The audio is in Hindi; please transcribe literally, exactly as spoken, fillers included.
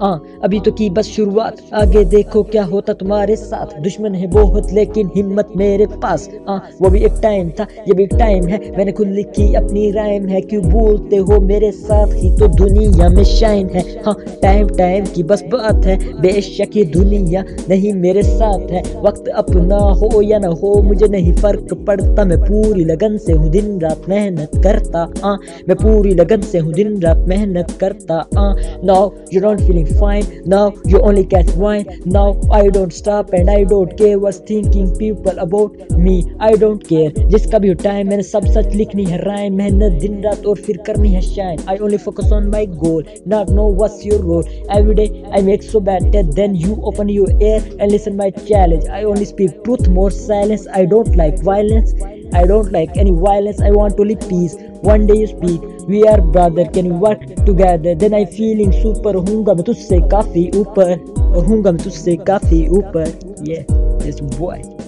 हाँ अभी तो की बस शुरुआत, आगे देखो क्या होता तुम्हारे साथ। दुश्मन है बहुत लेकिन हिम्मत मेरे पास। हाँ वो भी एक टाइम था, ये भी एक टाइम है, मैंने खुद लिखी अपनी राइम है। क्यों बोलते हो मेरे साथ ही तो दुनिया में शाइन है। हाँ टाइम टाइम की बस बात है, बेशक ये दुनिया नहीं मेरे साथ है। वक्त अपना हो या ना हो मुझे नहीं फर्क पड़ता, मैं पूरी लगन से हूँ दिन रात मेहनत करता। आ, मैं पूरी लगन से हूँ दिन रात मेहनत करता। आ, now you don't feeling fine, now you only catch wine, now I don't stop and I don't care what's thinking people about me, I don't care। जिसका भी टाइम मैंने सब सच लिखनी है राइम, मेहनत दिन रात और फिर करनी है shine. I only focus on my goal, not know what's your role, every day I make so better then you open your ear and listen my challenge। I only speak truth more silence, I don't like violence, I don't like any violence, I want only peace। One day you speak, we are brother, can we work together, then I feeling super। हूँगा मैं तुझसे काफी ऊपर, और हूँगा मैं तुझसे काफी ऊपर। Yeah, this boy।